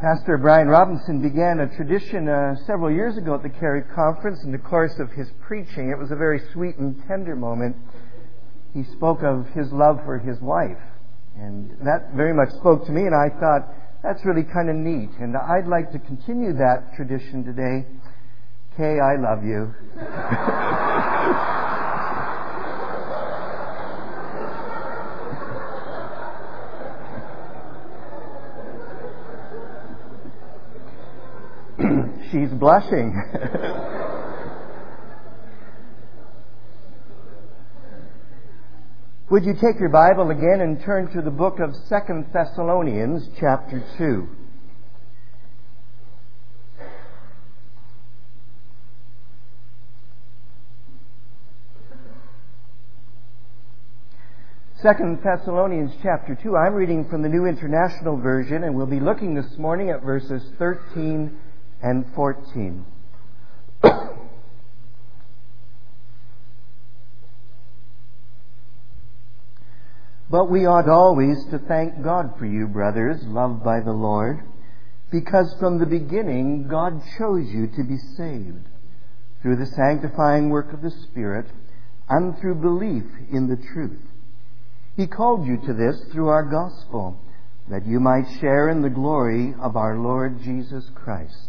Pastor Brian Robinson began a tradition several years ago at the Cary Conference. In the course of his preaching, it was a very sweet and tender moment. He spoke of his love for his wife, and that very much spoke to me, and I thought, that's really kind of neat, and I'd like to continue that tradition today. Kay, I love you. She's blushing. Would you take your Bible again and turn to the book of 2 Thessalonians chapter 2. Second Thessalonians chapter 2. I'm reading from the New International Version, and we'll be looking this morning at verses 13 and 14. But we ought always to thank God for you, brothers, loved by the Lord, because from the beginning God chose you to be saved, through the sanctifying work of the Spirit, and through belief in the truth. He called you to this through our gospel, that you might share in the glory of our Lord Jesus Christ.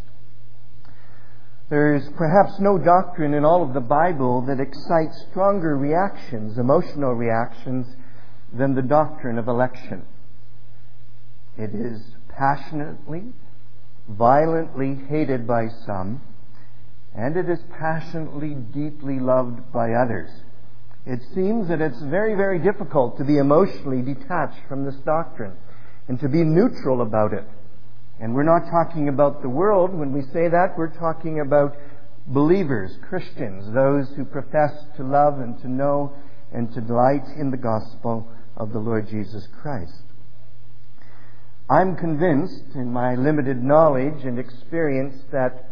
There is perhaps no doctrine in all of the Bible that excites stronger reactions, emotional reactions, than the doctrine of election. It is passionately, violently hated by some, and it is passionately, deeply loved by others. It seems that it's very, very difficult to be emotionally detached from this doctrine and to be neutral about it. And we're not talking about the world. When we say that, we're talking about believers, Christians, those who profess to love and to know and to delight in the gospel of the Lord Jesus Christ. I'm convinced, in my limited knowledge and experience, that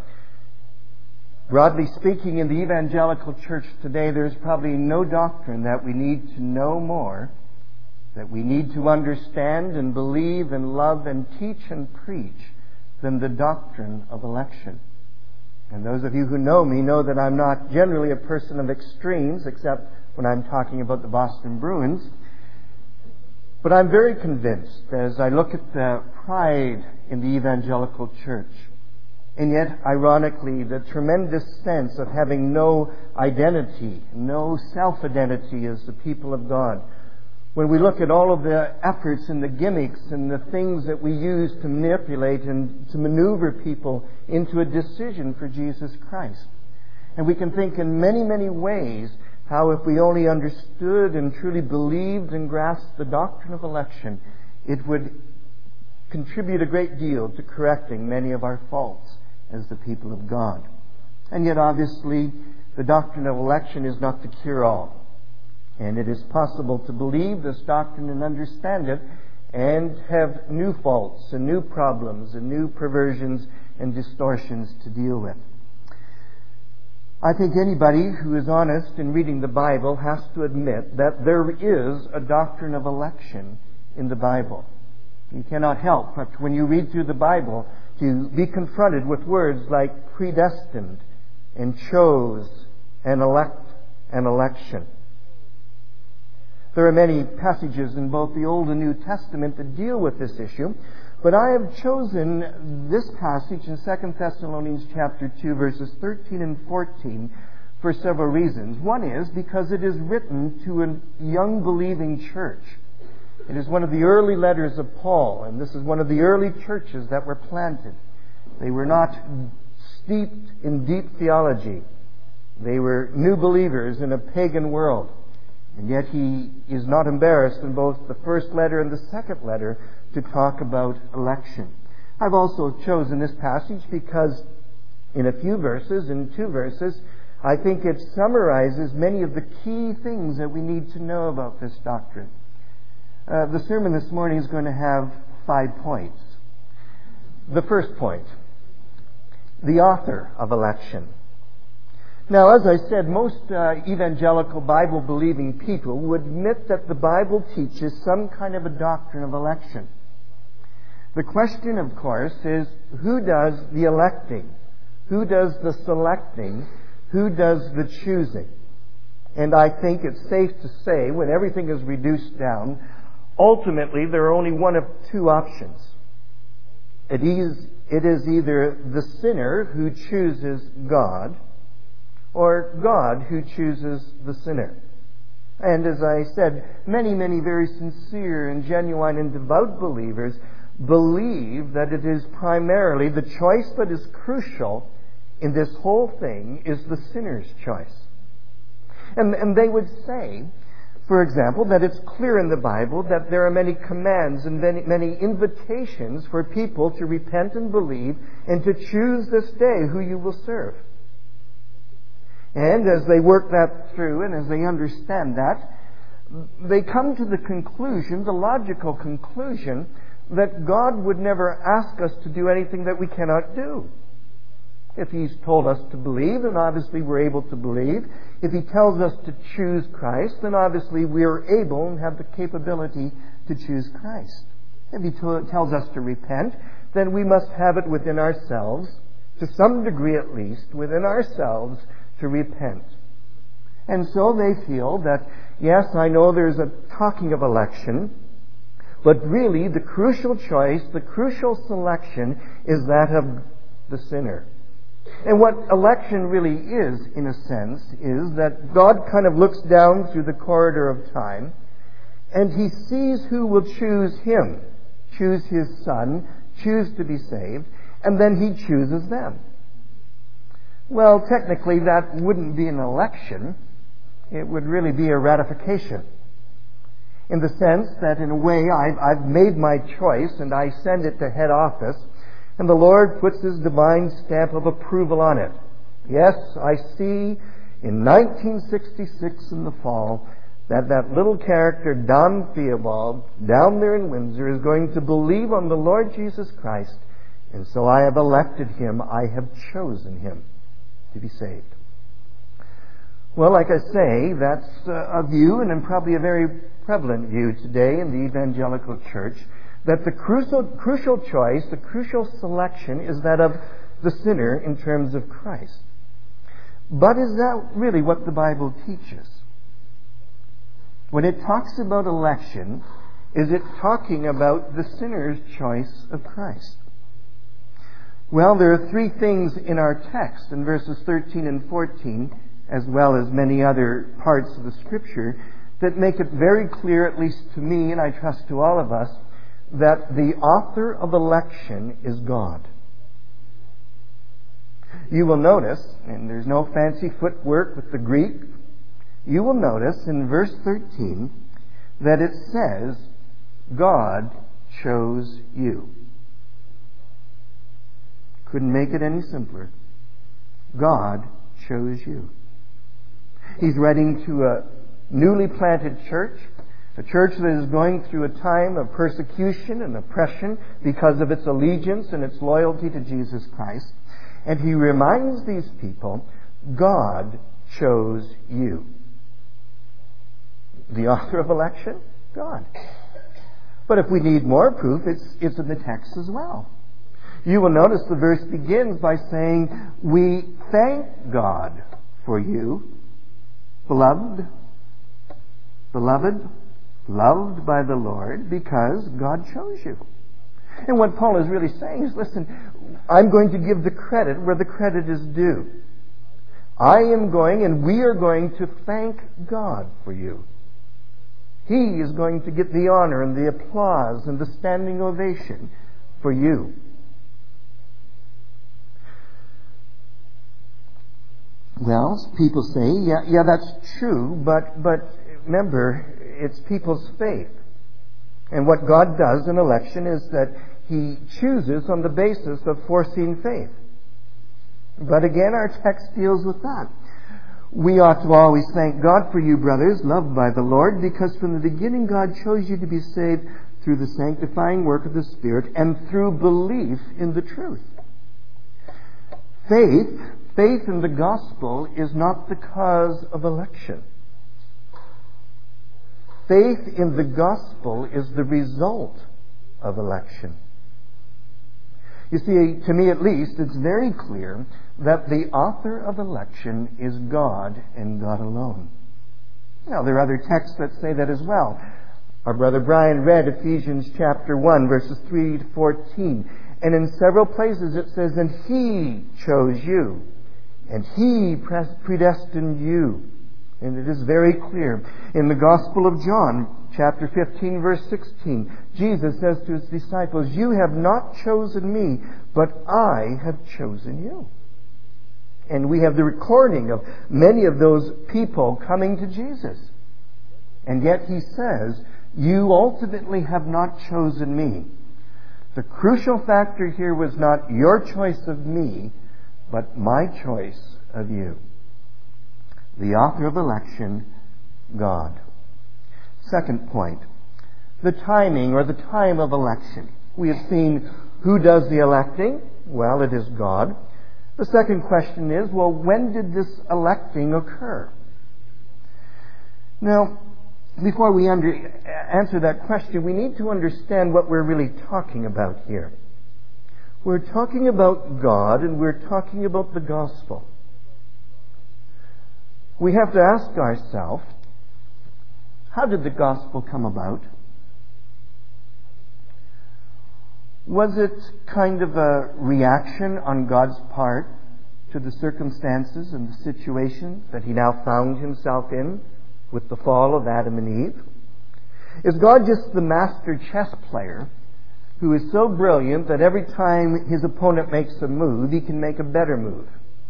broadly speaking, in the evangelical church today, there's probably no doctrine that we need to know more, that we need to understand and believe and love and teach and preach than the doctrine of election. And those of you who know me know that I'm not generally a person of extremes, except when I'm talking about the Boston Bruins. But I'm very convinced as I look at the pride in the evangelical church, and yet, ironically, the tremendous sense of having no identity, no self-identity as the people of God. When we look at all of the efforts and the gimmicks and the things that we use to manipulate and to maneuver people into a decision for Jesus Christ. And we can think in many, many ways how if we only understood and truly believed and grasped the doctrine of election, it would contribute a great deal to correcting many of our faults as the people of God. And yet, obviously, the doctrine of election is not the cure-all. And it is possible to believe this doctrine and understand it and have new faults and new problems and new perversions and distortions to deal with. I think anybody who is honest in reading the Bible has to admit that there is a doctrine of election in the Bible. You cannot help but when you read through the Bible to be confronted with words like predestined and chose and elect and election. There are many passages in both the Old and New Testament that deal with this issue, but I have chosen this passage in 2 Thessalonians chapter 2, verses 13 and 14 for several reasons. One is because it is written to a young believing church. It is one of the early letters of Paul, and this is one of the early churches that were planted. They were not steeped in deep theology. They were new believers in a pagan world. And yet he is not embarrassed in both the first letter and the second letter to talk about election. I've also chosen this passage because in a few verses, in 2 verses, I think it summarizes many of the key things that we need to know about this doctrine. The sermon this morning is going to have 5 points. The first point, the author of election. Now, as I said, most evangelical Bible-believing people would admit that the Bible teaches some kind of a doctrine of election. The question, of course, is who does the electing? Who does the selecting? Who does the choosing? And I think it's safe to say, when everything is reduced down, ultimately there are only one of two options. It is either the sinner who chooses God, or God who chooses the sinner. And as I said, many, many very sincere and genuine and devout believers believe that it is primarily the choice that is crucial in this whole thing is the sinner's choice. And they would say, for example, that it's clear in the Bible that there are many commands and many invitations for people to repent and believe and to choose this day who you will serve. And as they work that through and as they understand that, they come to the conclusion, the logical conclusion, that God would never ask us to do anything that we cannot do. If He's told us to believe, then obviously we're able to believe. If He tells us to choose Christ, then obviously we are able and have the capability to choose Christ. If He tells us to repent, then we must have it within ourselves, to some degree at least, within ourselves, to repent. And so they feel that, yes, I know there's a talking of election, but really the crucial choice, the crucial selection is that of the sinner. And what election really is, in a sense, is that God kind of looks down through the corridor of time and He sees who will choose Him, choose His Son, choose to be saved, and then He chooses them. Well, technically that wouldn't be an election. It would really be a ratification. In the sense that in a way I've made my choice and I send it to head office, and the Lord puts His divine stamp of approval on it. Yes, I see in 1966 in the fall that little character, Don Theobald, down there in Windsor, is going to believe on the Lord Jesus Christ, and so I have elected him, I have chosen him to be saved. Well, like I say, that's a view, and probably a very prevalent view today in the evangelical church, that the crucial choice, the crucial selection is that of the sinner in terms of Christ. But is that really what the Bible teaches? When it talks about election, is it talking about the sinner's choice of Christ? Well, there are three things in our text in verses 13 and 14, as well as many other parts of the Scripture, that make it very clear, at least to me, and I trust to all of us, that the author of election is God. You will notice, and there's no fancy footwork with the Greek, you will notice in verse 13 that it says, God chose you. Couldn't make it any simpler. God chose you. He's writing to a newly planted church, a church that is going through a time of persecution and oppression because of its allegiance and its loyalty to Jesus Christ. And he reminds these people, God chose you. The author of election? God. But if we need more proof, it's in the text as well. You will notice the verse begins by saying, we thank God for you, beloved, loved by the Lord, because God chose you. And what Paul is really saying is, listen, I'm going to give the credit where the credit is due. I am going and we are going to thank God for you. He is going to get the honor and the applause and the standing ovation for you. Well, people say, yeah, that's true, but remember, it's people's faith. And what God does in election is that He chooses on the basis of foreseen faith. But again, our text deals with that. We ought to always thank God for you, brothers, loved by the Lord, because from the beginning God chose you to be saved through the sanctifying work of the Spirit and through belief in the truth. Faith in the gospel is not the cause of election. Faith in the gospel is the result of election. You see, to me at least, it's very clear that the author of election is God and God alone. Now, there are other texts that say that as well. Our brother Brian read Ephesians chapter 1, verses 3 to 14. And in several places it says, and He chose you, and He predestined you. And it is very clear. In the Gospel of John, chapter 15, verse 16, Jesus says to His disciples, you have not chosen me, but I have chosen you. And we have the recording of many of those people coming to Jesus. And yet He says, you ultimately have not chosen me. The crucial factor here was not your choice of me, but my choice of you. The author of election, God. Second point, the timing or the time of election. We have seen who does the electing. Well, it is God. The second question is, well, when did this electing occur? Now, before we answer that question, we need to understand what we're really talking about here. We're talking about God and we're talking about the gospel. We have to ask ourselves, how did the gospel come about? Was it kind of a reaction on God's part to the circumstances and the situation that He now found Himself in with the fall of Adam and Eve? Is God just the master chess player who is so brilliant that every time his opponent makes a move, he can make a better move?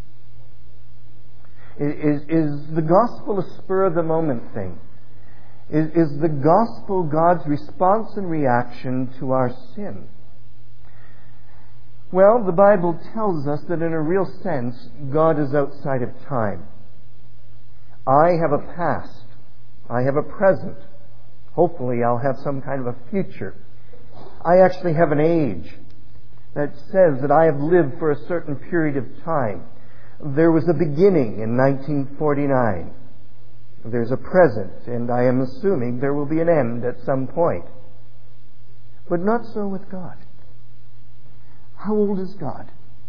Is the gospel a spur-of-the-moment thing? Is the gospel God's response and reaction to our sin? Well, the Bible tells us that in a real sense, God is outside of time. I have a past. I have a present. Hopefully I'll have some kind of a future. I actually have an age that says that I have lived for a certain period of time. There was a beginning in 1949. There's a present, and I am assuming there will be an end at some point. But not so with God. How old is God?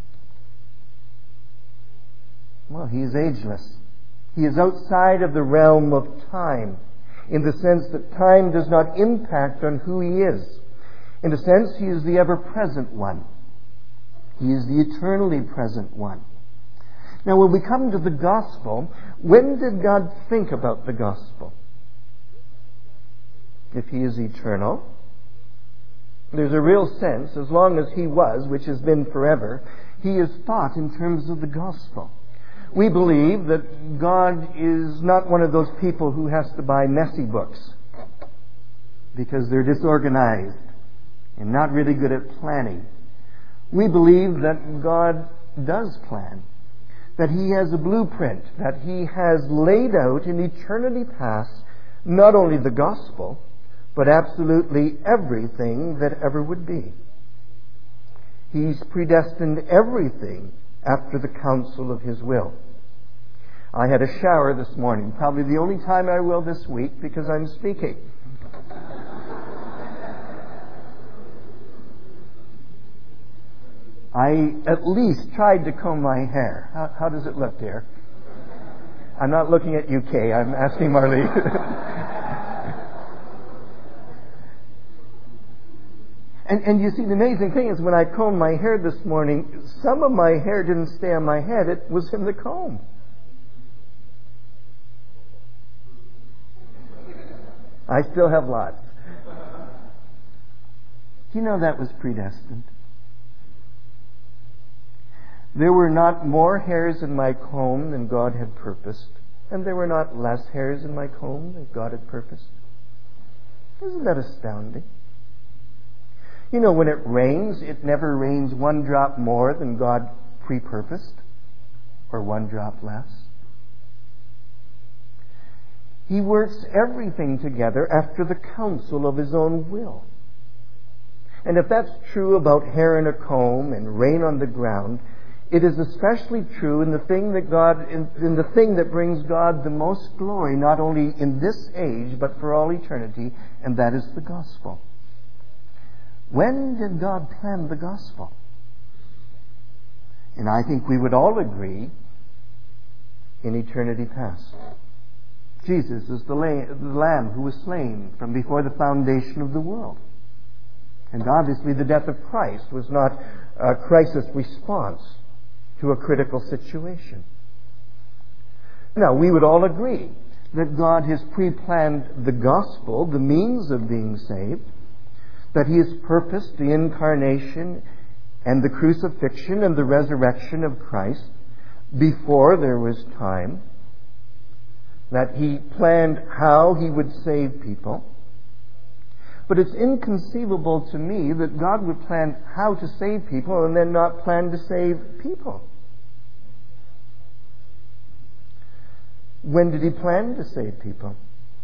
Well, He is ageless. He is outside of the realm of time, in the sense that time does not impact on who He is. In a sense, He is the ever-present one. He is the eternally present one. Now, when we come to the gospel, when did God think about the gospel? If He is eternal, there's a real sense, as long as He was, which has been forever, He is thought in terms of the gospel. We believe that God is not one of those people who has to buy messy books because they're disorganized and not really good at planning. We believe that God does plan, that He has a blueprint, that He has laid out in eternity past not only the gospel, but absolutely everything that ever would be. He's predestined everything after the counsel of His will. I had a shower this morning, probably the only time I will this week because I'm speaking. I at least tried to comb my hair. How does it look, dear? I'm not looking at you, Kay. I'm asking Marlene. And you see, the amazing thing is when I combed my hair this morning, some of my hair didn't stay on my head. It was in the comb. I still have lots. Do you know that was predestined? There were not more hairs in my comb than God had purposed, and there were not less hairs in my comb than God had purposed. Isn't that astounding? You know, when it rains, it never rains one drop more than God pre-purposed, or one drop less. He works everything together after the counsel of His own will. And if that's true about hair in a comb and rain on the ground, it is especially true in the thing that brings God the most glory, not only in this age, but for all eternity, and that is the gospel. When did God plan the gospel? And I think we would all agree, in eternity past. Jesus is the Lamb who was slain from before the foundation of the world. And obviously the death of Christ was not a crisis response to a critical situation. Now, we would all agree that God has pre-planned the gospel, the means of being saved, that He has purposed the incarnation and the crucifixion and the resurrection of Christ before there was time, that He planned how He would save people. But it's inconceivable to me that God would plan how to save people and then not plan to save people. When did He plan to save people?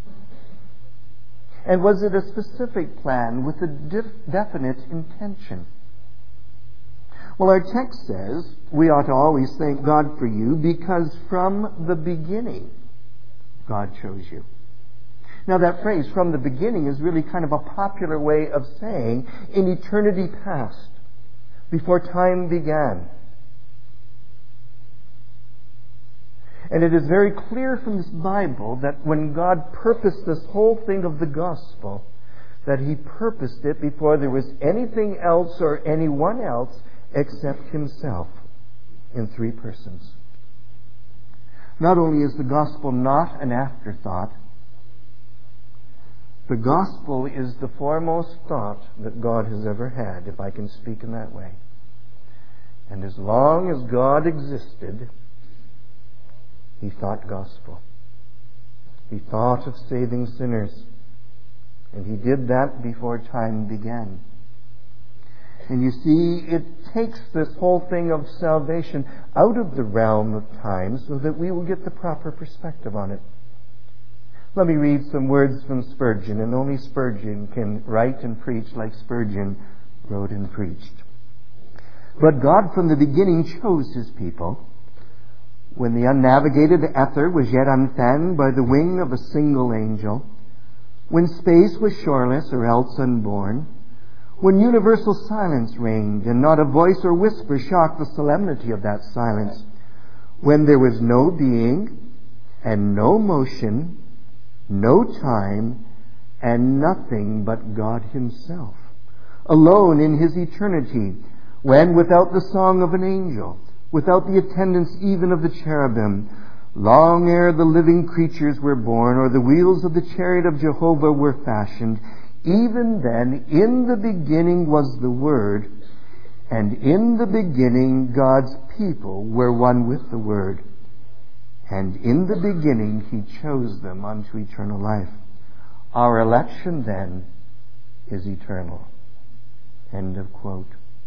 And was it a specific plan with a definite intention? Well, our text says we ought to always thank God for you because from the beginning God chose you. Now that phrase, from the beginning, is really kind of a popular way of saying in eternity past, before time began. And it is very clear from this Bible that when God purposed this whole thing of the gospel, that He purposed it before there was anything else or anyone else except Himself in three persons. Not only is the gospel not an afterthought, the gospel is the foremost thought that God has ever had, if I can speak in that way. And as long as God existed, He thought gospel. He thought of saving sinners. And He did that before time began. And you see, it takes this whole thing of salvation out of the realm of time so that we will get the proper perspective on it. Let me read some words from Spurgeon, and only Spurgeon can write and preach like Spurgeon wrote and preached. But God from the beginning chose His people. When the unnavigated ether was yet unfanned by the wing of a single angel, when space was shoreless or else unborn, when universal silence reigned and not a voice or whisper shocked the solemnity of that silence, when there was no being and no motion, no time, and nothing but God Himself, alone in His eternity, when without the song of an angel, without the attendance even of the cherubim, long ere the living creatures were born, or the wheels of the chariot of Jehovah were fashioned, even then in the beginning was the Word, and in the beginning God's people were one with the Word. And in the beginning He chose them unto eternal life. Our election then is eternal. End of quote.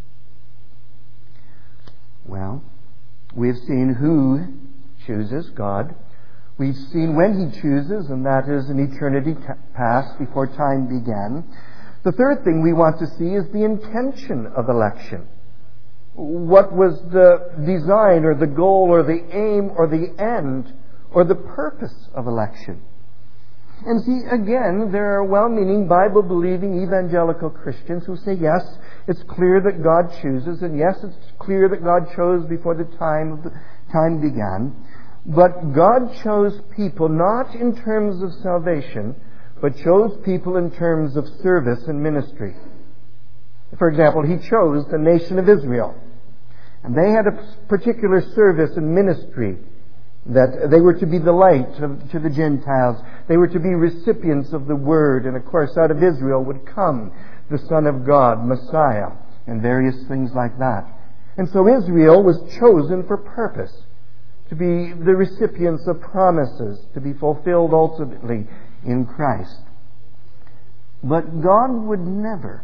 Well, we've seen who chooses, God. We've seen when He chooses, and that is in eternity past, before time began. The third thing we want to see is the intention of election. What was the design or the goal or the aim or the end or the purpose of election? And see, again, there are well-meaning, Bible-believing evangelical Christians who say, yes, it's clear that God chooses, and yes, it's clear that God chose before the time began. But God chose people not in terms of salvation, but chose people in terms of service and ministry. For example, He chose the nation of Israel. And they had a particular service and ministry, that they were to be the light to the Gentiles. They were to be recipients of the Word. And of course, out of Israel would come the Son of God, Messiah, and various things like that. And so Israel was chosen for purpose, to be the recipients of promises, to be fulfilled ultimately in Christ. But God would never,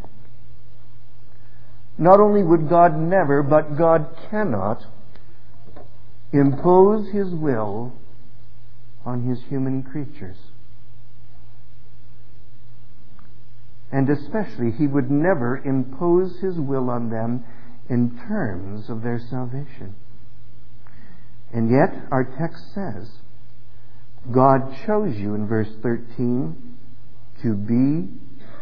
not only would God never, but God cannot impose His will on His human creatures. And especially, He would never impose His will on them in terms of their salvation. And yet, our text says, God chose you in verse 13 to be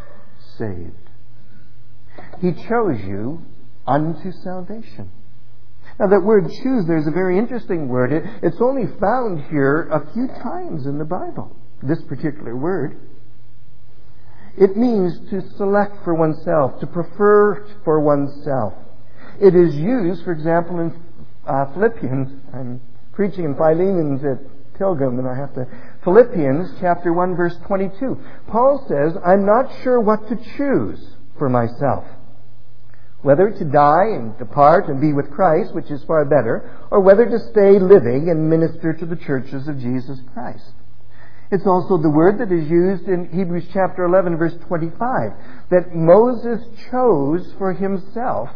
saved. He chose you unto salvation. Now that word choose, there's a very interesting word. It's only found here a few times in the Bible, this particular word. It means to select for oneself, to prefer for oneself. It is used, for example, in Philippians. I'm preaching in Philemon's at Pilgrim, and I have to... Philippians chapter 1, verse 22. Paul says, I'm not sure what to choose for myself, whether to die and depart and be with Christ, which is far better, or whether to stay living and minister to the churches of Jesus Christ. It's also the word that is used in Hebrews chapter 11, verse 25, that Moses chose for himself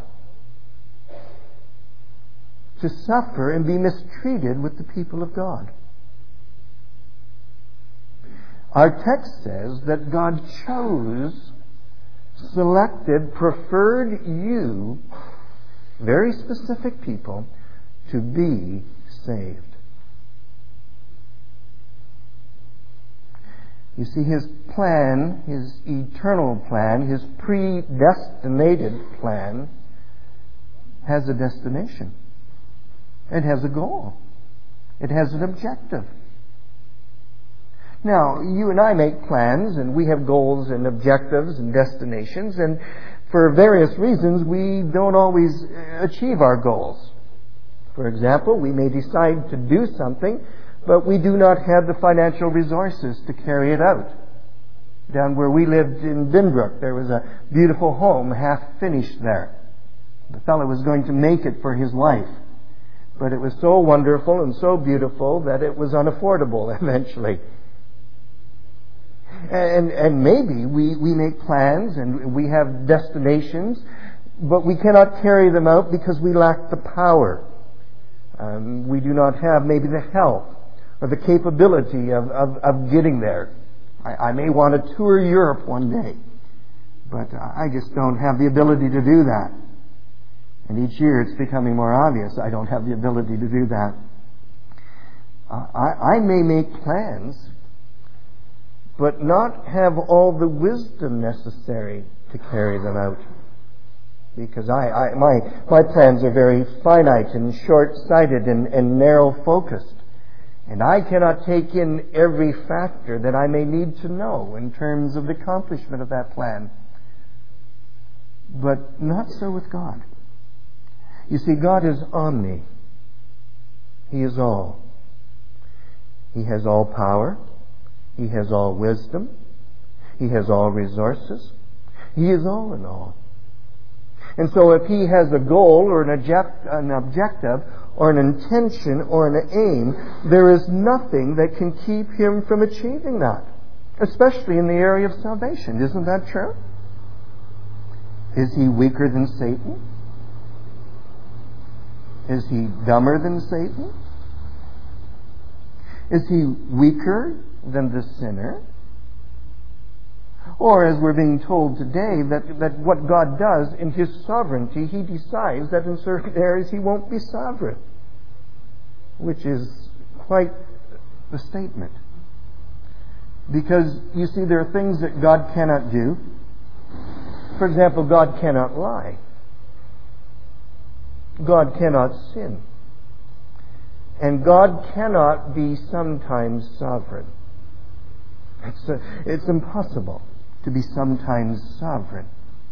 to suffer and be mistreated with the people of God. Our text says that God chose, selected, preferred you, very specific people, to be saved. You see, His plan, His eternal plan, His predestinated plan, has a destination. It has a goal. It has an objective. Now, you and I make plans, and we have goals and objectives and destinations, and for various reasons we don't always achieve our goals. For example, we may decide to do something, but we do not have the financial resources to carry it out. Down where we lived in Binbrook, there was a beautiful home half finished there. The fellow was going to make it for his wife, but it was so wonderful and so beautiful that it was unaffordable eventually. And maybe we make plans and we have destinations, but we cannot carry them out because we lack the power. We do not have maybe the help or the capability of getting there. I may want to tour Europe one day, but I just don't have the ability to do that. And each year it's becoming more obvious I don't have the ability to do that. I may make plans, but not have all the wisdom necessary to carry them out. Because my plans are very finite and short-sighted and narrow-focused. And I cannot take in every factor that I may need to know in terms of the accomplishment of that plan. But not so with God. You see, God is omni. He is all. He has all power. He has all wisdom. He has all resources. He is all in all. And so if He has a goal or an objective or an intention or an aim, there is nothing that can keep Him from achieving that, especially in the area of salvation. Isn't that true? Is He weaker than Satan? Is He dumber than Satan? Is He weaker than the sinner? Or, as we're being told today, that what God does in His sovereignty, He decides that in certain areas He won't be sovereign. Which is quite the statement. Because, you see, there are things that God cannot do. For example, God cannot lie. God cannot sin. And God cannot be sometimes sovereign. It's impossible to be sometimes sovereign.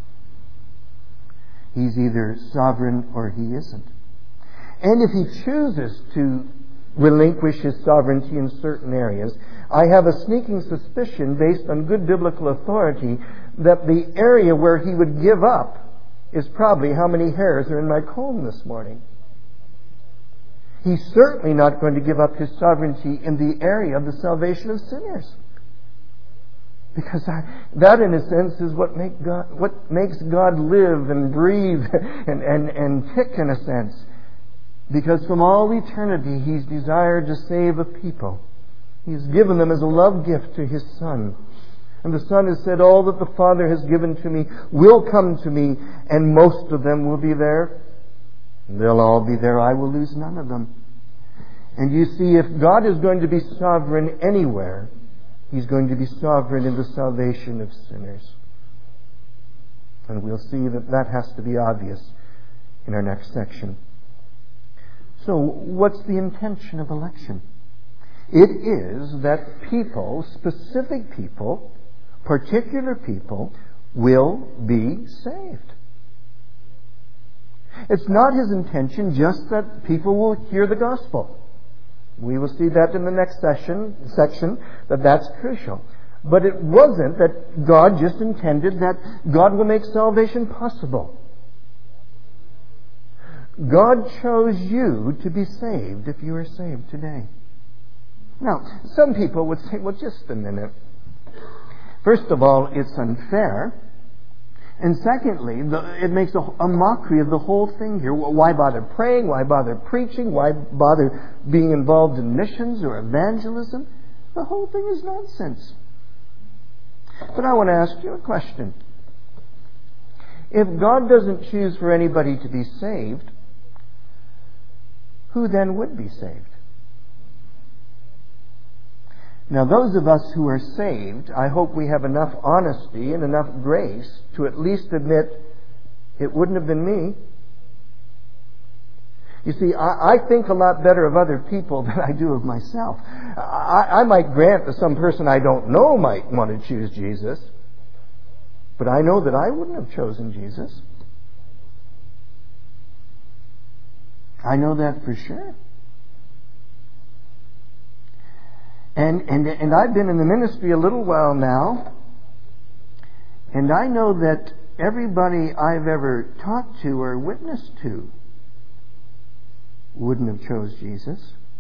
He's either sovereign or He isn't. And if He chooses to relinquish His sovereignty in certain areas, I have a sneaking suspicion, based on good biblical authority, that the area where He would give up is probably how many hairs are in my comb this morning. He's certainly not going to give up His sovereignty in the area of the salvation of sinners. Because that, in a sense, is what makes God live and breathe and tick, in a sense. Because from all eternity, He's desired to save a people. He's given them as a love gift to His Son. And the Son has said, all that the Father has given to me will come to me, and most of them will be there. They'll all be there. I will lose none of them. And you see, if God is going to be sovereign anywhere, He's going to be sovereign in the salvation of sinners. And we'll see that has to be obvious in our next section. So, what's the intention of election? It is that people, specific people, particular people, will be saved. It's not His intention just that people will hear the gospel. We will see that in the next section, that's crucial. But it wasn't that God just intended that God will make salvation possible. God chose you to be saved if you are saved today. Now, some people would say, well, just a minute. First of all, it's unfair. And secondly, it makes a mockery of the whole thing here. Why bother praying? Why bother preaching? Why bother being involved in missions or evangelism? The whole thing is nonsense. But I want to ask you a question. If God doesn't choose for anybody to be saved, who then would be saved? Now, those of us who are saved, I hope we have enough honesty and enough grace to at least admit it wouldn't have been me. You see, I think a lot better of other people than I do of myself. I might grant that some person I don't know might want to choose Jesus, but I know that I wouldn't have chosen Jesus. I know that for sure. And I've been in the ministry a little while now, and I know that everybody I've ever talked to or witnessed to wouldn't have chose Jesus.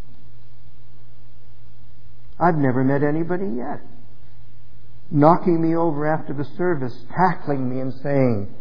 I've never met anybody yet knocking me over after the service, tackling me and saying,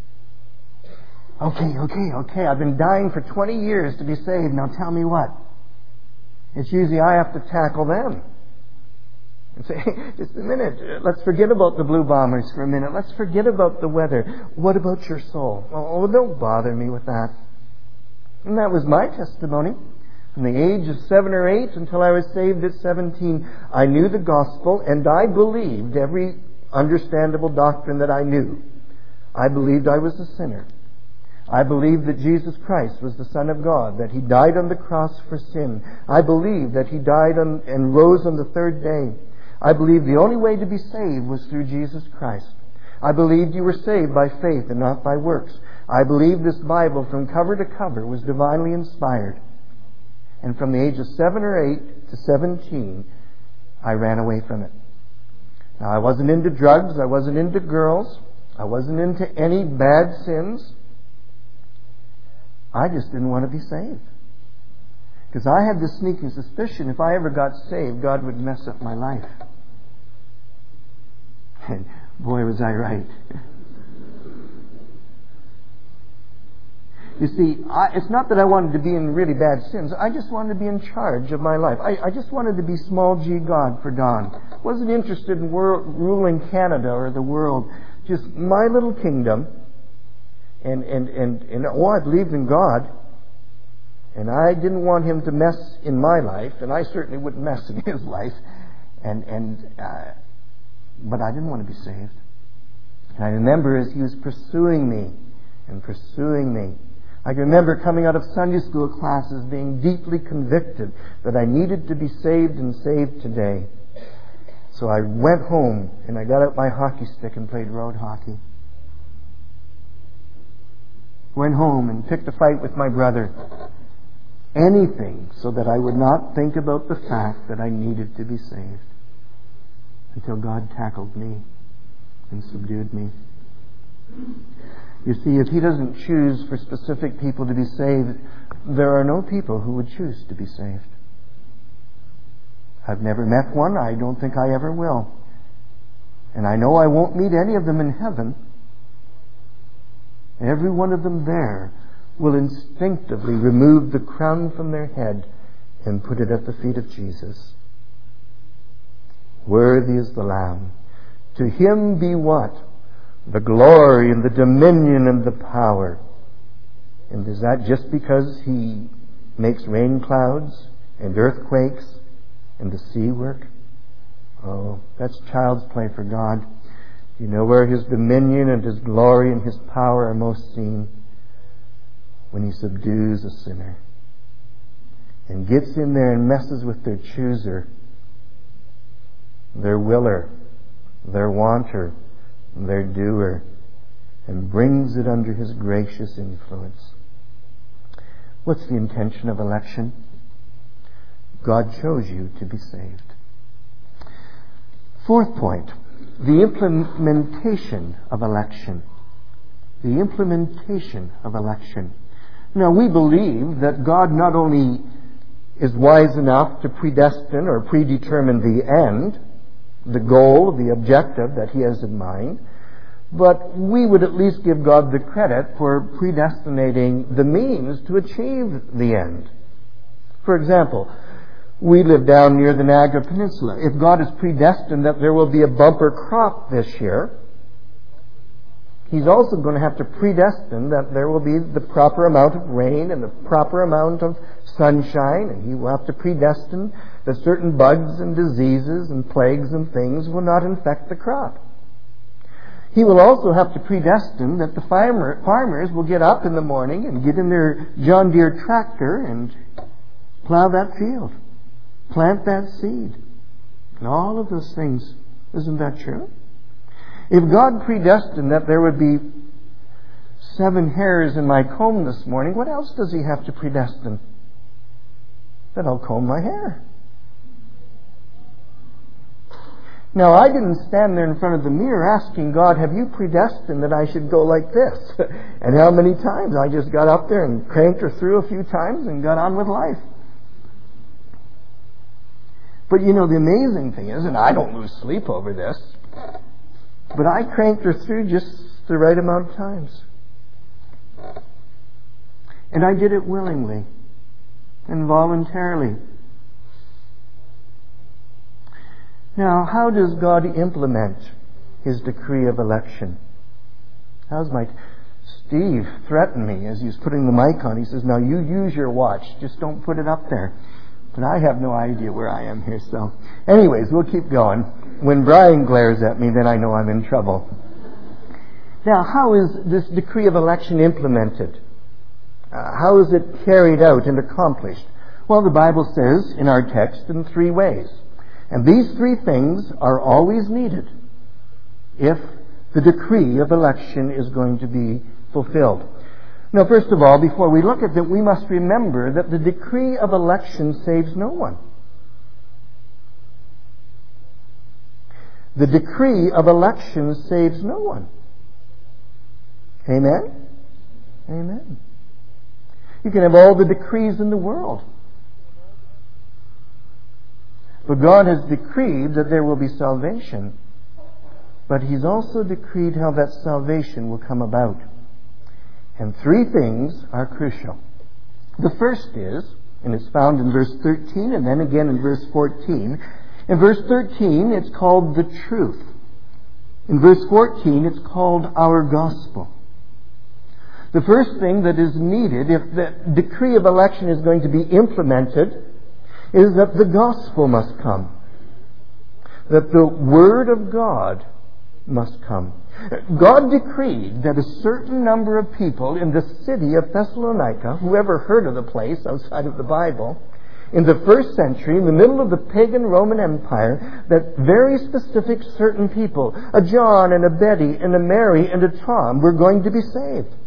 okay, I've been dying for 20 years to be saved, now tell me what. It's usually I have to tackle them and say, just a minute, let's forget about the Blue Bombers for a minute. Let's forget about the weather. What about your soul? Oh, don't bother me with that. And that was my testimony. From the age of 7 or 8 until I was saved at 17, I knew the gospel and I believed every understandable doctrine that I knew. I believed I was a sinner. I believed that Jesus Christ was the Son of God, that He died on the cross for sin. I believed that He died and rose on the third day. I believed the only way to be saved was through Jesus Christ. I believed you were saved by faith and not by works. I believed this Bible from cover to cover was divinely inspired. And from the age of 7 or 8 to 17, I ran away from it. Now, I wasn't into drugs. I wasn't into girls. I wasn't into any bad sins. I just didn't want to be saved. Because I had this sneaking suspicion if I ever got saved, God would mess up my life. And boy, was I right. You see, it's not that I wanted to be in really bad sins. I just wanted to be in charge of my life. I just wanted to be small g God for Don. Wasn't interested in ruling Canada or the world. Just my little kingdom. And I believed in God, and I didn't want Him to mess in my life, and I certainly wouldn't mess in His life, but I didn't want to be saved. And I remember as He was pursuing me, I can remember coming out of Sunday school classes being deeply convicted that I needed to be saved and saved today. So I went home and I got out my hockey stick and played road hockey. Went home and picked a fight with my brother. Anything so that I would not think about the fact that I needed to be saved. Until God tackled me and subdued me. You see, if He doesn't choose for specific people to be saved, there are no people who would choose to be saved. I've never met one. I don't think I ever will. And I know I won't meet any of them in heaven. Every one of them there will instinctively remove the crown from their head and put it at the feet of Jesus. Worthy is the Lamb. To Him be what? The glory and the dominion and the power. And is that just because He makes rain clouds and earthquakes and the sea work? Oh, that's child's play for God. You know where His dominion and His glory and His power are most seen? When He subdues a sinner. and gets in there and messes with their chooser, their willer, their wanter, their doer, and brings it under his gracious influence. What's the intention of election? God chose you to be saved. Fourth point, the implementation of election. The implementation of election. Now, we believe that God not only is wise enough to predestine or predetermine the end, the goal, the objective that he has in mind, but we would at least give God the credit for predestinating the means to achieve the end. For example, we live down near the Niagara Peninsula. If God has predestined that there will be a bumper crop this year, he's also going to have to predestine that there will be the proper amount of rain and the proper amount of sunshine, and he will have to predestine that certain bugs and diseases and plagues and things will not infect the crop. He will also have to predestine that the farmers will get up in the morning and get in their John Deere tractor and plow that field, plant that seed, and all of those things. Isn't that true? If God predestined that there would be 7 hairs in my comb this morning, what else does he have to predestine? That I'll comb my hair. Now, I didn't stand there in front of the mirror asking God, have you predestined that I should go like this? And how many times? I just got up there and cranked her through a few times and got on with life. But you know, the amazing thing is, and I don't lose sleep over this, but I cranked her through just the right amount of times. And I did it willingly and voluntarily. Now, how does God implement his decree of election? How's my... Steve threatened me as he was putting the mic on. He says, now you use your watch. Just don't put it up there. But I have no idea where I am here. So anyways, we'll keep going. When Brian glares at me, then I know I'm in trouble. Now, how is this decree of election implemented? How is it carried out and accomplished? Well, the Bible says in our text in 3 ways. And these 3 things are always needed if the decree of election is going to be fulfilled. Now, first of all, before we look at that, we must remember that the decree of election saves no one. The decree of election saves no one. Amen? Amen. You can have all the decrees in the world. But God has decreed that there will be salvation. But he's also decreed how that salvation will come about. And 3 things are crucial. The first is, and it's found in verse 13 and then again in verse 14. In verse 13, it's called the truth. In verse 14, it's called our gospel. The first thing that is needed if the decree of election is going to be implemented is that the gospel must come. That the word of God must come. God decreed that a certain number of people in the city of Thessalonica, whoever heard of the place outside of the Bible, in the first century, in the middle of the pagan Roman Empire, that very specific certain people, a John and a Betty and a Mary and a Tom, were going to be saved.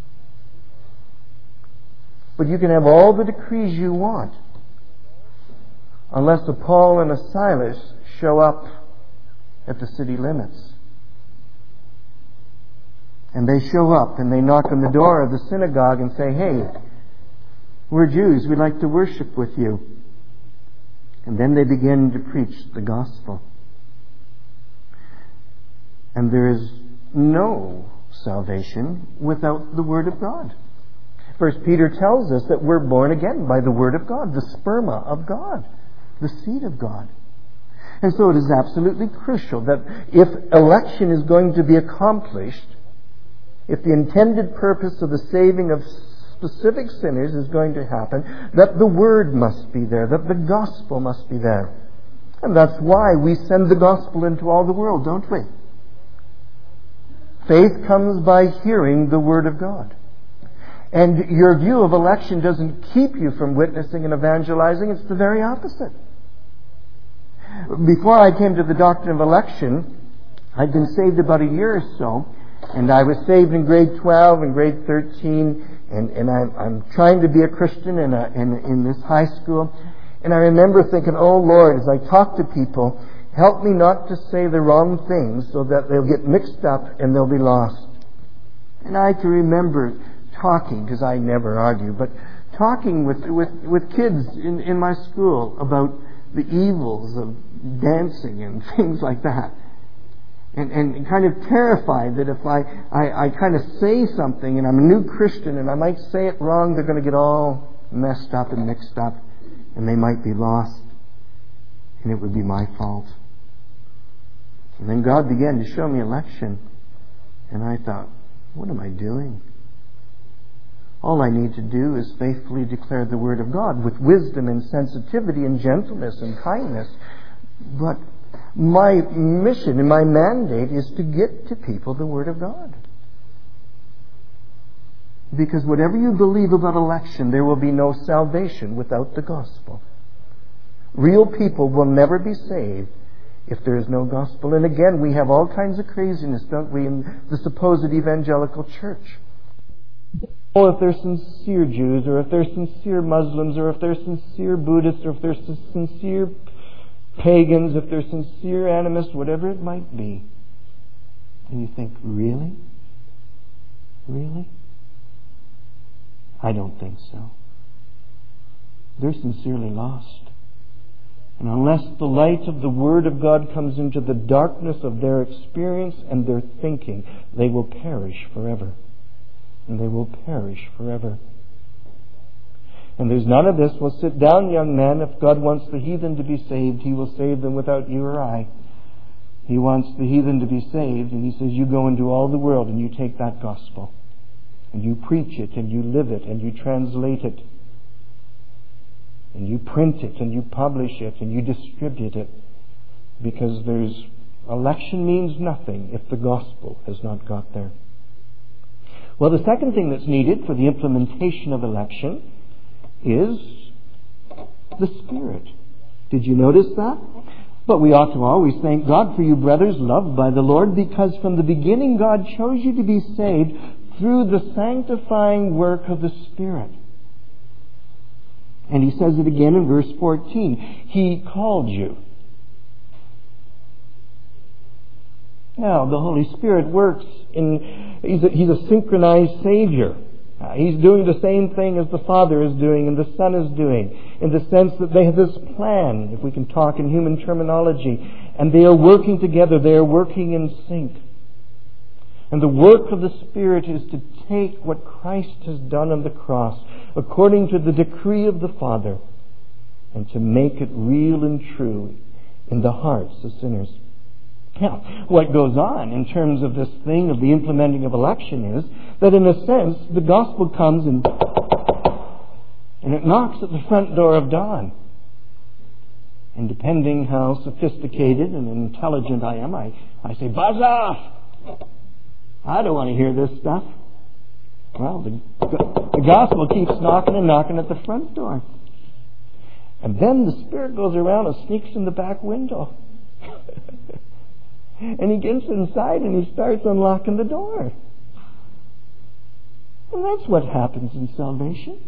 But you can have all the decrees you want, unless a Paul and a Silas show up at the city limits. And they show up and they knock on the door of the synagogue and say, hey, we're Jews, we'd like to worship with you. And then they begin to preach the gospel. And there is no salvation without the Word of God. First Peter tells us that we're born again by the Word of God, the sperma of God, the seed of God. And so it is absolutely crucial that if election is going to be accomplished, if the intended purpose of the saving of specific sinners is going to happen, that the Word must be there, that the gospel must be there. And that's why we send the gospel into all the world, don't we? Faith comes by hearing the Word of God. And your view of election doesn't keep you from witnessing and evangelizing. It's the very opposite. Before I came to the doctrine of election, I'd been saved about a year or so. And I was saved in grade 12 and grade 13. And I'm trying to be a Christian in this high school. And I remember thinking, oh Lord, as I talk to people, help me not to say the wrong things so that they'll get mixed up and they'll be lost. And I can remember talking, because I never argue, but talking with kids in my school about the evils of dancing and things like that. And kind of terrified that if I kind of say something and I'm a new Christian and I might say it wrong, they're going to get all messed up and mixed up and they might be lost and it would be my fault. And then God began to show me election and I thought, what am I doing? All I need to do is faithfully declare the Word of God with wisdom and sensitivity and gentleness and kindness. But my mission and my mandate is to get to people the Word of God. Because whatever you believe about election, there will be no salvation without the gospel. Real people will never be saved if there is no gospel. And again, we have all kinds of craziness, don't we, in the supposed evangelical church. Oh, if they're sincere Jews, or if they're sincere Muslims, or if they're sincere Buddhists, or if they're sincere pagans, if they're sincere animists, whatever it might be. And you think, really? Really? I don't think so. They're sincerely lost. And unless the light of the Word of God comes into the darkness of their experience and their thinking, they will perish forever. And they will perish forever. And there's none of this. Well, sit down, young man. If God wants the heathen to be saved, He will save them without you or I. He wants the heathen to be saved, and He says, you go into all the world and you take that gospel. And you preach it, and you live it, and you translate it. And you print it, and you publish it, and you distribute it. Because election means nothing if the gospel has not got there. Well, the second thing that's needed for the implementation of election is the Spirit. Did you notice that? But we ought to always thank God for you, brothers, loved by the Lord, because from the beginning God chose you to be saved through the sanctifying work of the Spirit. And He says it again in verse 14. He called you. Now, the Holy Spirit works He's a synchronized Savior. He's doing the same thing as the Father is doing and the Son is doing, in the sense that they have this plan, if we can talk in human terminology, and they are working together. They are working in sync. And the work of the Spirit is to take what Christ has done on the cross, according to the decree of the Father, and to make it real and true in the hearts of sinners. Now, what goes on in terms of this thing of the implementing of election is that, in a sense, the gospel comes and it knocks at the front door of dawn. And depending how sophisticated and intelligent I am, I say, buzz off! I don't want to hear this stuff. Well, the gospel keeps knocking and knocking at the front door. And then the Spirit goes around and sneaks in the back window. And He gets inside and He starts unlocking the door. And that's what happens in salvation.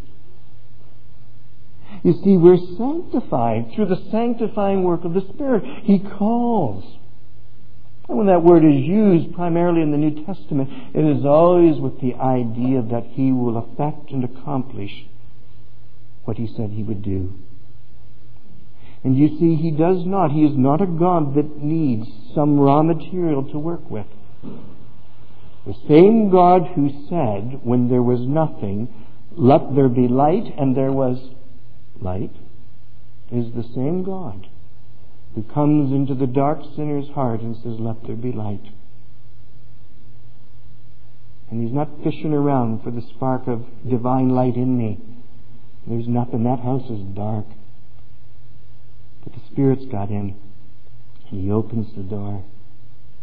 You see, we're sanctified through the sanctifying work of the Spirit. He calls. And when that word is used primarily in the New Testament, it is always with the idea that He will effect and accomplish what He said He would do. And you see, He does not. He is not a God that needs some raw material to work with. The same God who said, when there was nothing, let there be light, and there was light, is the same God who comes into the dark sinner's heart and says, let there be light. And He's not fishing around for the spark of divine light in me. There's nothing. That house is dark. But the Spirit's got in, and He opens the door.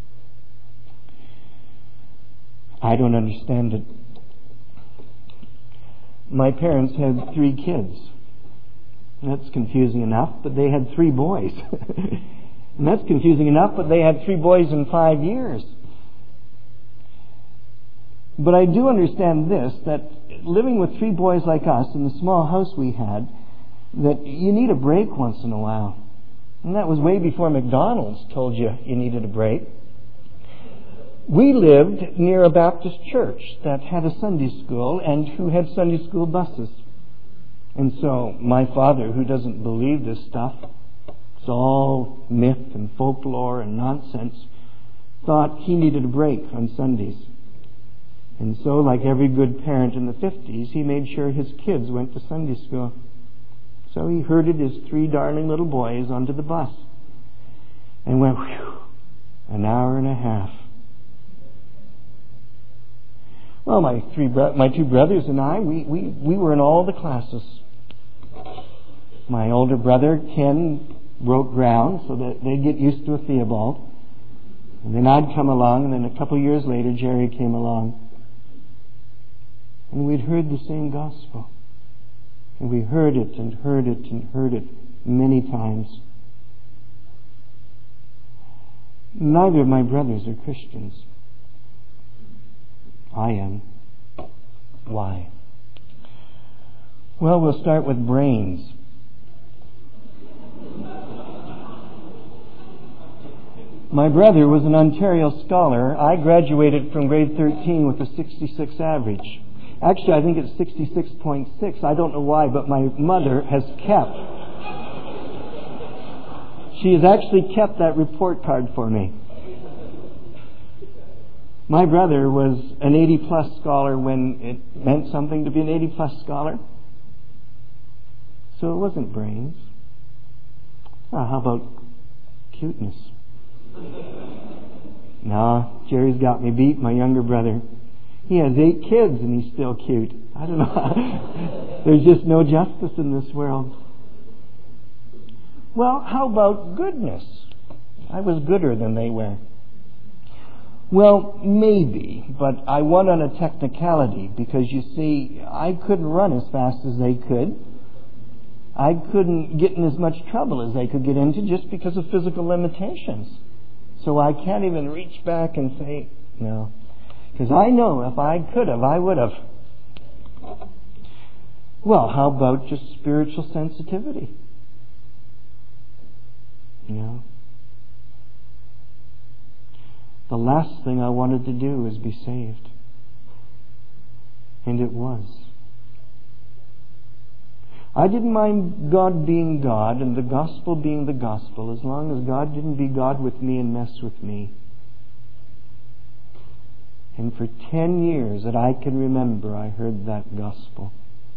I don't understand it. my parents had 3 kids. That's confusing enough, but they had 3 boys. And that's confusing enough, but they had 3 boys in 5 years. But I do understand this, that living with 3 boys like us in the small house we had, that you need a break once in a while. And that was way before McDonald's told you needed a break. We lived near a Baptist church that had a Sunday school and who had Sunday school buses. And so my father, who doesn't believe this stuff, it's all myth and folklore and nonsense, thought he needed a break on Sundays. And so, like every good parent in the 50s, he made sure his kids went to Sunday school. So he herded his 3 darling little boys onto the bus and went, an hour and a half. Well, my 2 brothers and I, we were in all the classes. My older brother, Ken, broke ground so that they'd get used to a Theobald. And then I'd come along, and then a couple of years later, Jerry came along. And we'd heard the same gospel. And we heard it and heard it and heard it many times. Neither of my brothers are Christians. I am. Why? Well, we'll start with brains. My brother was an Ontario scholar. I graduated from grade 13 with a 66 average. Actually, I think it's 66.6. I don't know why, but my mother has kept. She has actually kept that report card for me. My brother was an 80-plus scholar when it meant something to be an 80-plus scholar. So it wasn't brains. How about cuteness? No, Jerry's got me beat, my younger brother. He has 8 kids and he's still cute. I don't know. There's just no justice in this world. Well, how about goodness? I was gooder than they were. Well, maybe, but I won on a technicality because, you see, I couldn't run as fast as they could. I couldn't get in as much trouble as they could get into just because of physical limitations. So I can't even reach back and say, no. Because I know if I could have, I would have. Well, how about just spiritual sensitivity? You know? The last thing I wanted to do was be saved. And it was. I didn't mind God being God and the gospel being the gospel as long as God didn't be God with me and mess with me. And for 10 years that I can remember, I heard that gospel.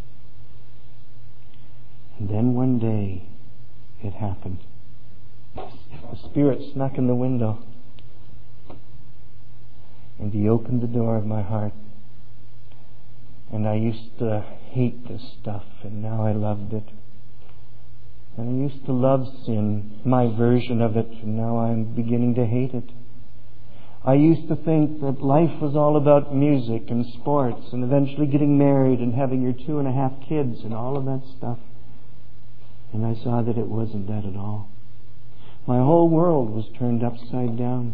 And then one day, it happened. The Spirit snuck in the window. And He opened the door of my heart. And I used to hate this stuff, and now I loved it. And I used to love sin, my version of it, and now I'm beginning to hate it. I used to think that life was all about music and sports and eventually getting married and having your 2.5 kids and all of that stuff. And I saw that it wasn't that at all. My whole world was turned upside down.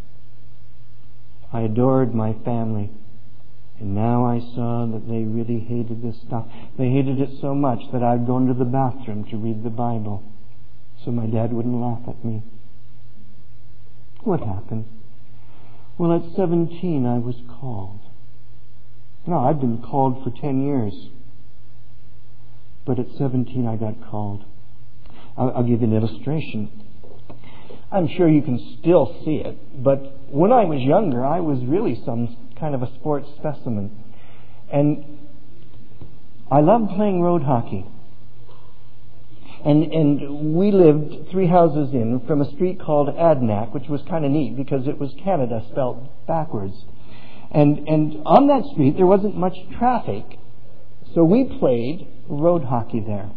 I adored my family. And now I saw that they really hated this stuff. They hated it so much that I'd go into the bathroom to read the Bible so my dad wouldn't laugh at me. What happened? Well, at 17 I was called. No, I'd been called for 10 years. But at 17 I got called. I'll give you an illustration. I'm sure you can still see it, but when I was younger, I was really some kind of a sports specimen. And I loved playing road hockey. And we lived 3 houses in from a street called Adnak, which was kind of neat because it was Canada spelled backwards. And on that street there wasn't much traffic, so we played road hockey there.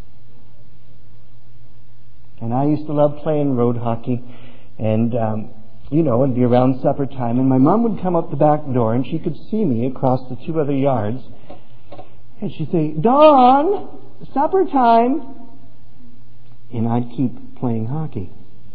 And I used to love playing road hockey, and it'd be around supper time, and my mom would come up the back door, and she could see me across the 2 other yards, And she'd say, Dawn, supper time. And I'd keep playing hockey.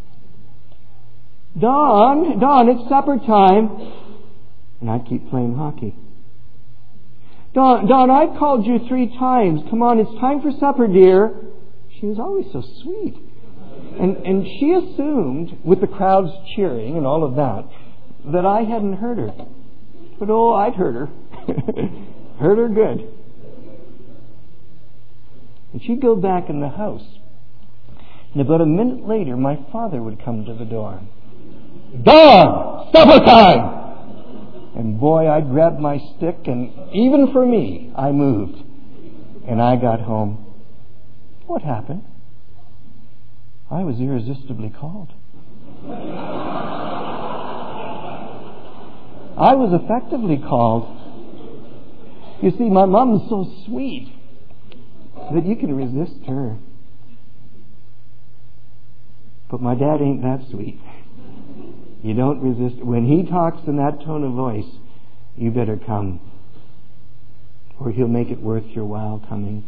Dawn, it's supper time. And I'd keep playing hockey. Dawn, I've called you 3 times. Come on, it's time for supper, dear. She was always so sweet. And she assumed, with the crowds cheering and all of that I hadn't heard her. But I'd heard her. Heard her good. And she'd go back in the house. And about a minute later, my father would come to the door. Dawn! Supper time! And boy, I grabbed my stick, and even for me, I moved. And I got home. What happened? I was irresistibly called. I was effectively called. You see, my mom's so sweet that you can resist her. But my dad ain't that sweet. You don't resist. When he talks in that tone of voice, you better come, or he'll make it worth your while coming.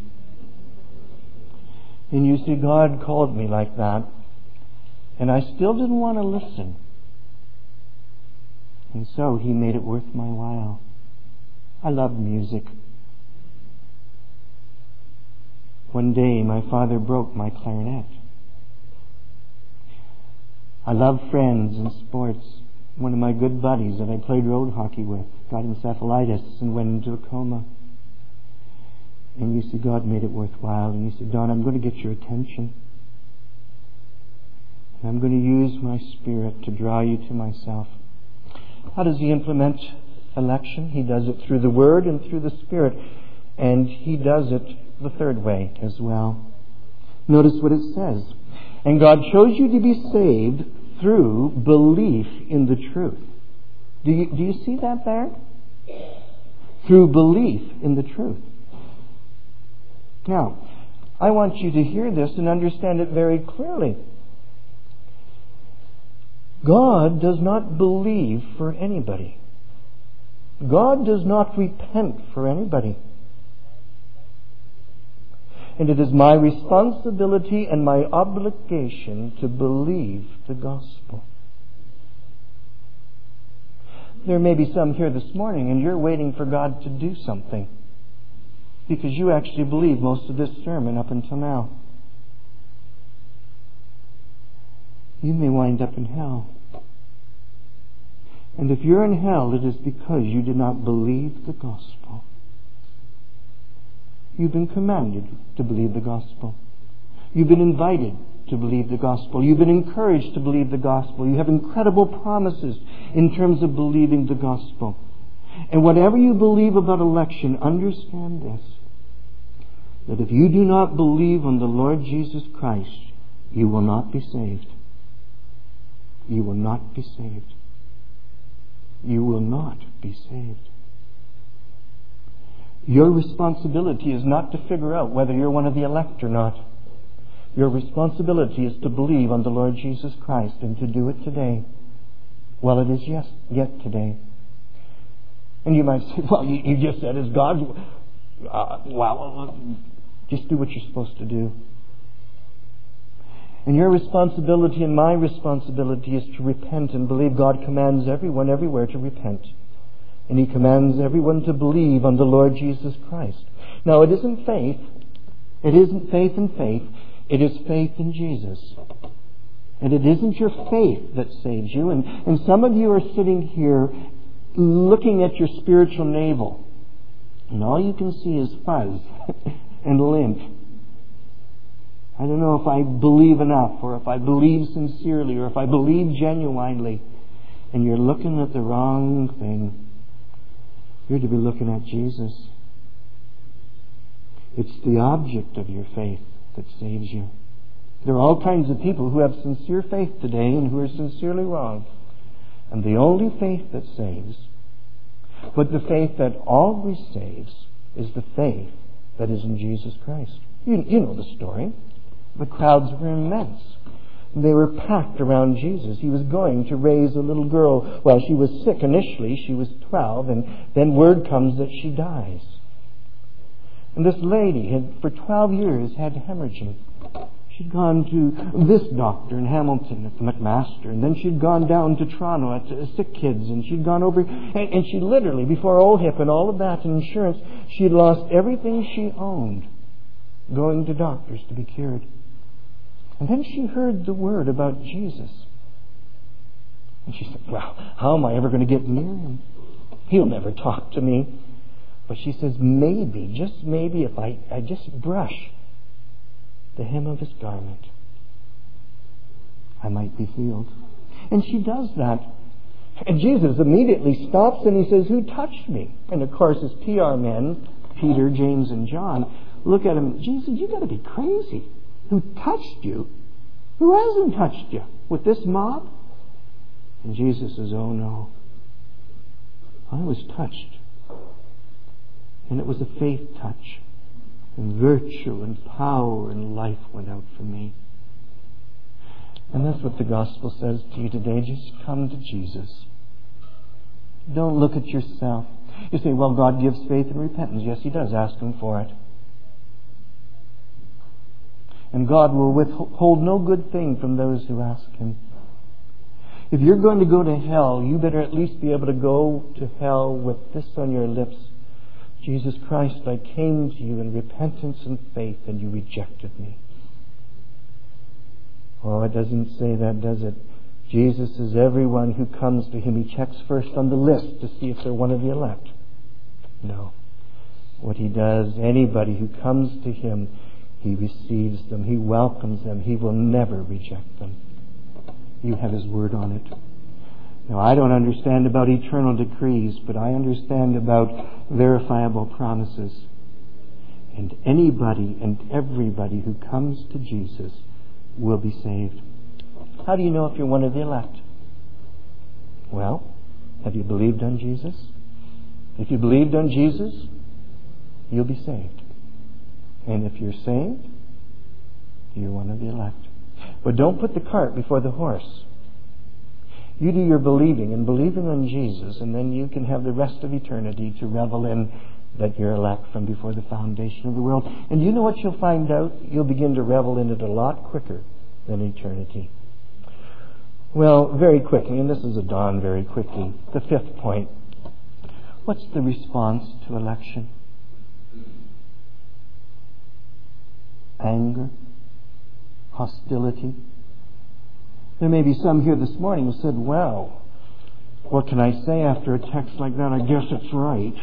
And you see, God called me like that, and I still didn't want to listen. And so He made it worth my while. I loved music. One day my father broke my clarinet. I loved friends and sports. One of my good buddies that I played road hockey with got encephalitis and went into a coma. And you see, God made it worthwhile. And He said, Dawn, I'm going to get your attention. And I'm going to use my Spirit to draw you to myself. How does He implement election? He does it through the Word and through the Spirit. And He does it the third way as well. Notice what it says. And God chose you to be saved through belief in the truth. Do you see that there? Through belief in the truth. Now, I want you to hear this and understand it very clearly. God does not believe for anybody. God does not repent for anybody. And it is my responsibility and my obligation to believe the gospel. There may be some here this morning and you're waiting for God to do something because you actually believe most of this sermon up until now. You may wind up in hell. And if you're in hell, it is because you did not believe the gospel. You've been commanded to believe the gospel. You've been invited to believe the gospel. You've been encouraged to believe the gospel. You have incredible promises in terms of believing the gospel. And whatever you believe about election, understand this, that if you do not believe on the Lord Jesus Christ, you will not be saved. You will not be saved. You will not be saved. Your responsibility is not to figure out whether you're one of the elect or not. Your responsibility is to believe on the Lord Jesus Christ and to do it today. Well, it is yet today. And you might say, well, you just said, is God... just do what you're supposed to do. And your responsibility and my responsibility is to repent and believe. God commands everyone everywhere to repent. And He commands everyone to believe on the Lord Jesus Christ. Now, it isn't faith. It isn't faith in faith. It is faith in Jesus. And it isn't your faith that saves you. And some of you are sitting here looking at your spiritual navel. And all you can see is fuzz and limp. I don't know if I believe enough, or if I believe sincerely, or if I believe genuinely. And you're looking at the wrong thing. You're to be looking at Jesus. It's the object of your faith that saves you. There are all kinds of people who have sincere faith today and who are sincerely wrong. And the only faith that saves, but the faith that always saves, is the faith that is in Jesus Christ. You know the story. The crowds were immense. They were packed around Jesus. He was going to raise a little girl. Well, she was sick initially. She was 12, and then word comes that she dies. And this lady had, for 12 years, had hemorrhaging. She'd gone to this doctor in Hamilton at the McMaster, and then she'd gone down to Toronto at Sick Kids, and she'd gone over, and she literally, before OHIP and all of that and insurance, she'd lost everything she owned going to doctors to be cured. And then she heard the word about Jesus. And she said, well, how am I ever going to get near him? He'll never talk to me. But she says, maybe, just maybe, if I just brush the hem of his garment, I might be healed. And she does that. And Jesus immediately stops and he says, who touched me? And of course his PR men, Peter, James, and John, look at him. Jesus, you got to be crazy. Who touched you? Who hasn't touched you? With this mob? And Jesus says, oh no. I was touched. And it was a faith touch. And virtue and power and life went out from me. And that's what the gospel says to you today. Just come to Jesus. Don't look at yourself. You say, well, God gives faith and repentance. Yes, He does. Ask Him for it. And God will withhold no good thing from those who ask Him. If you're going to go to hell, you better at least be able to go to hell with this on your lips. Jesus Christ, I came to you in repentance and faith, and you rejected me. Oh, it doesn't say that, does it? Jesus is everyone who comes to Him. He checks first on the list to see if they're one of the elect. No. What He does, anybody who comes to Him, He receives them. He welcomes them. He will never reject them. You have His word on it. Now, I don't understand about eternal decrees, but I understand about verifiable promises. And anybody and everybody who comes to Jesus will be saved. How do you know if you're one of the elect? Well, have you believed on Jesus? If you believed on Jesus, you'll be saved. And if you're saved, you're one of the elect. But don't put the cart before the horse. You do your believing and believing on Jesus, and then you can have the rest of eternity to revel in that you're elect from before the foundation of the world. And you know what you'll find out? You'll begin to revel in it a lot quicker than eternity. Well, very quickly, and this is a dawn very quickly, the fifth point. What's the response to election? Anger? Hostility? There may be some here this morning who said, well, what can I say after a text like that? I guess it's right.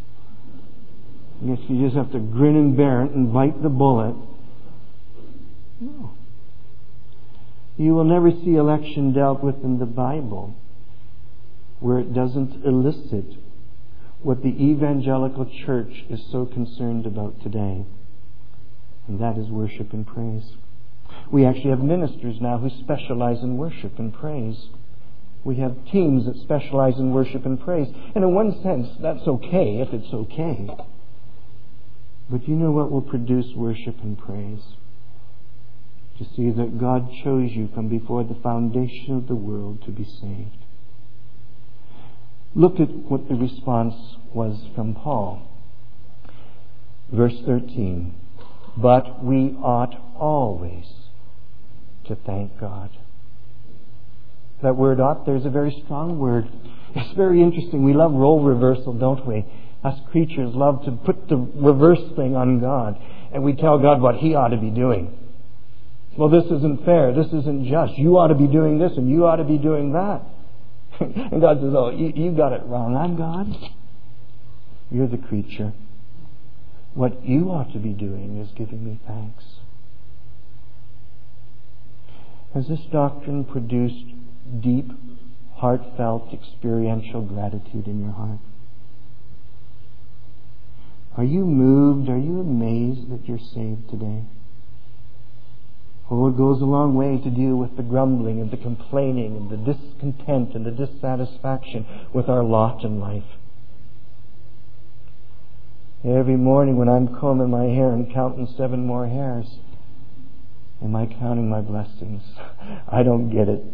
I guess you just have to grin and bear it and bite the bullet. No. You will never see election dealt with in the Bible where it doesn't elicit what the evangelical church is so concerned about today. And that is worship and praise. We actually have ministers now who specialize in worship and praise. We have teams that specialize in worship and praise. And in one sense, that's okay if it's okay. But you know what will produce worship and praise? To see that God chose you from before the foundation of the world to be saved. Look at what the response was from Paul. Verse 13. But we ought always to thank God. That word ought, there's a very strong word. It's very interesting. We love role reversal, don't we? Us creatures love to put the reverse thing on God. And we tell God what He ought to be doing. Well, this isn't fair. This isn't just. You ought to be doing this and you ought to be doing that. And God says, oh, you got it wrong. I'm God. You're the creature. What you ought to be doing is giving me thanks. Has this doctrine produced deep, heartfelt, experiential gratitude in your heart? Are you moved? Are you amazed that you're saved today? Oh, it goes a long way to deal with the grumbling and the complaining and the discontent and the dissatisfaction with our lot in life. Every morning when I'm combing my hair and counting 7 more hairs, am I counting my blessings? I don't get it.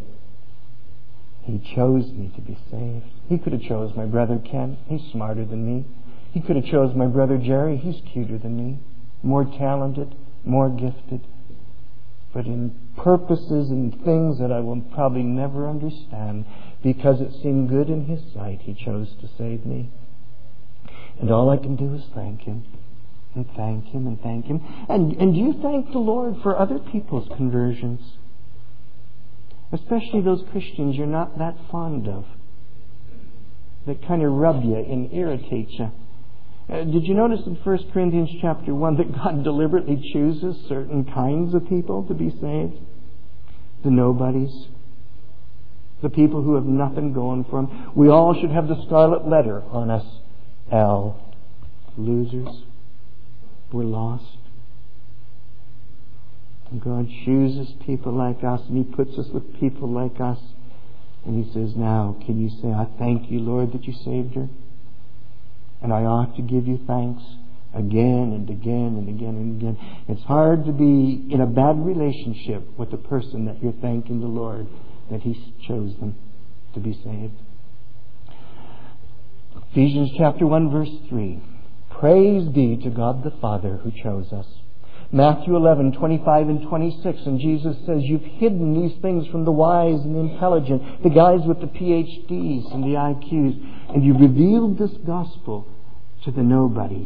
He chose me to be saved. He could have chose my brother Ken. He's smarter than me. He could have chose my brother Jerry. He's cuter than me, more talented, more gifted. But in purposes and things that I will probably never understand, because it seemed good in His sight, He chose to save me. And all I can do is thank Him, and thank Him, and thank Him. And you thank the Lord for other people's conversions, especially those Christians you're not that fond of, that kind of rub you and irritate you. Did you notice in 1 Corinthians chapter 1 that God deliberately chooses certain kinds of people to be saved? The nobodies. The people who have nothing going for them. We all should have the scarlet letter on us. L. Losers. We're lost. And God chooses people like us, and He puts us with people like us. And He says, now, can you say, I thank you, Lord, that you saved her? And I ought to give you thanks again and again and again and again. It's hard to be in a bad relationship with a person that you're thanking the Lord that He chose them to be saved. Ephesians chapter 1 verse 3. Praise be to God the Father who chose us. Matthew 11, 25 and 26. And Jesus says, you've hidden these things from the wise and the intelligent, the guys with the PhDs and the IQs, and you've revealed this gospel to the nobodies.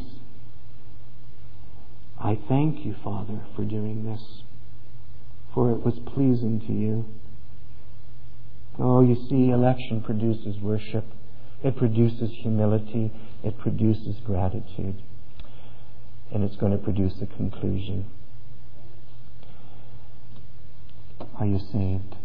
I thank you, Father, for doing this, for it was pleasing to you. Oh, you see, election produces worship. It produces humility. It produces gratitude. And it's going to produce a conclusion. Are you saved?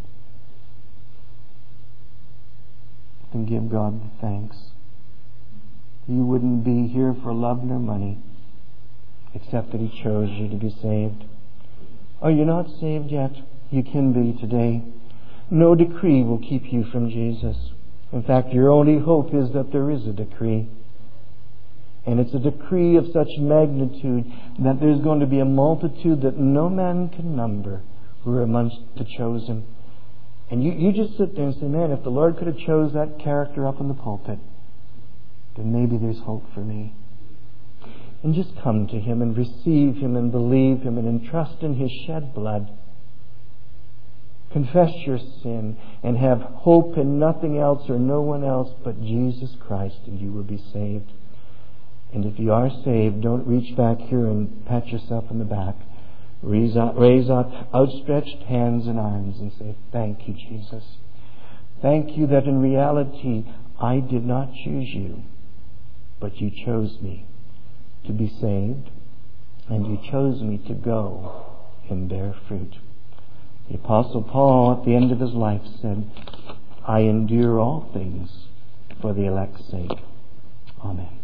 Then give God the thanks. You wouldn't be here for love nor money, except that He chose you to be saved. Are you not saved yet? You can be today. No decree will keep you from Jesus. In fact, your only hope is that there is a decree. And it's a decree of such magnitude that there's going to be a multitude that no man can number who are amongst the chosen. And you just sit there and say, man, if the Lord could have chose that character up in the pulpit, then maybe there's hope for me. And just come to Him and receive Him and believe Him and entrust in His shed blood. Confess your sin and have hope in nothing else or no one else but Jesus Christ, and you will be saved. And if you are saved, don't reach back here and pat yourself on the back. Raise up outstretched hands and arms and say, thank you, Jesus. Thank you that in reality I did not choose you, but you chose me to be saved, and you chose me to go and bear fruit. The Apostle Paul at the end of his life said, I endure all things for the elect's sake. Amen.